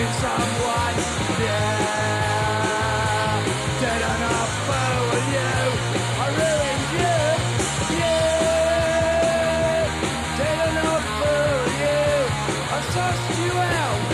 someone. Yeah, did I not fool you? I ruined you. Yeah, did I not fool you? I sussed you out.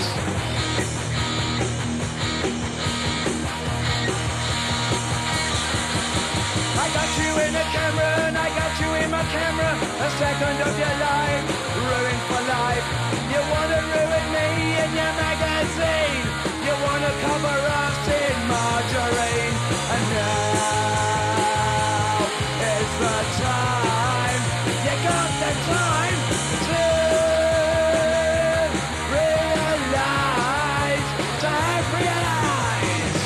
I got you in the camera and I got you in my camera. A second of your life, ruined for life. You wanna ruin me in your magazine. You wanna cover us in margarine. And now is the time. You got the time to realize, to have realized.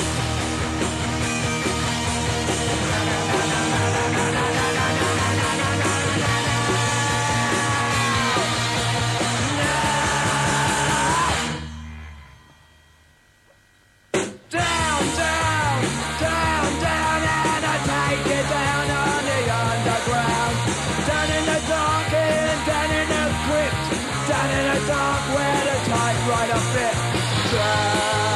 Down, down, down, down, and I take you down on the underground. Down in the dark and down in the crypt. Down in the dark where the typewriter fit. Down.